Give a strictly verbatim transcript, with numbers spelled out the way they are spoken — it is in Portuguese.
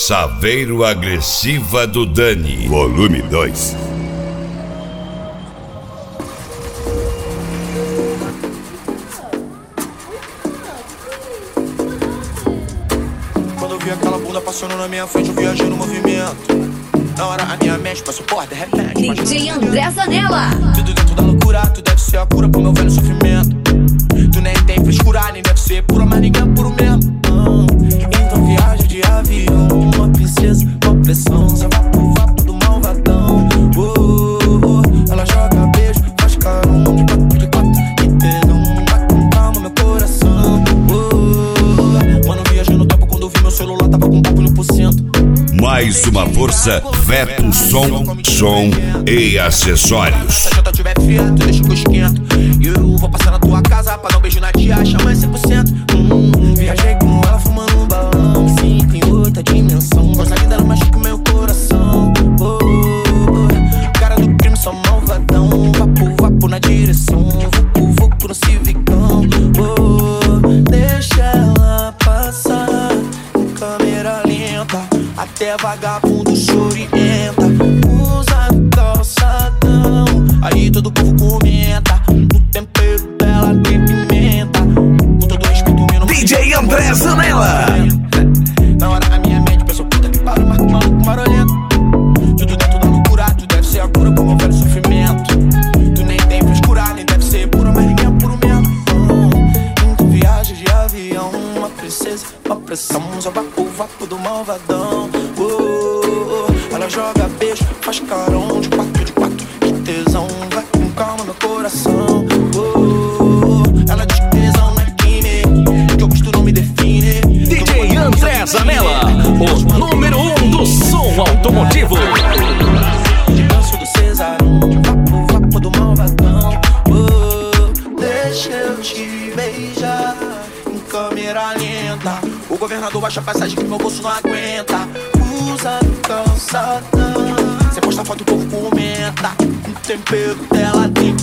Saveiro Agressiva do Dani, volume dois. Quando eu vi aquela bunda passando na minha frente, eu viajei no movimento. Na hora a minha mente passou por de repente. D J André Zanella. Tudo dentro da loucura, tu deve ser a cura pro meu velho sofrimento. Tu nem tem frescura, nem deve ser pura, mas ninguém é puro mesmo. ah. Então viaja de avião, uma princesa, uma pressão. Só vapo, vapo do malvadão. oh, oh, oh. Ela joga beijo, faz carão de quatro, de quatro. E dedão, vai com calma meu coração. oh, oh, oh. Mano, viajei no tempo quando eu vi meu celular, tava com papo no porcento. Mais uma força, Veto Som, Som e Acessórios. Se a janta tiver fria, tu deixa o que eu esquento. E eu vou passar na tua casa pra dar um beijo na tia, chama cem por cento. hum, Viajei com ela fumando um balão. Sim, em outra dimensão. Gosta ainda ela machuca o meu coração. oh, oh, oh. Cara do crime, só malvadão. Vapo, vapo na direção. Vucu, vucu no civicão. oh, oh. Deixa ela passar em câmera lenta. Até vagabundo chorienta. Usa calçadão. Aí todo povo comenta. No tempero dela tem pimenta. Com todo respeito meu nome D J André Zanella. Na hora a minha mente pensou, puta que pariu, marco maluco marolento. Tudo dentro da loucura, tu deve ser a cura pro meu velho sofrimento. Tu nem tem frescura, nem deve ser pura, mas ninguém é puro mesmo. hum, Então viaja de avião, uma princesa, uma pressão. Só vapo, vapo do malvadão. oh, oh, oh. Ela joga beijo, faz carão de quatro, de quatro. Que tesão, vai com calma meu coração. oh, oh, oh. Ela diz que tesão não é crime, que eu gosto não me define. D J André Zanella, o número um do som automotivo. De danço do Cesarão, vapo, vapo do malvadão. oh, Deixa eu te beijar em câmera lenta. O governador baixa a passagem que meu bolso não aguenta. Usa calçadão. Cê posta foto, o povo comenta. O tempero dela tem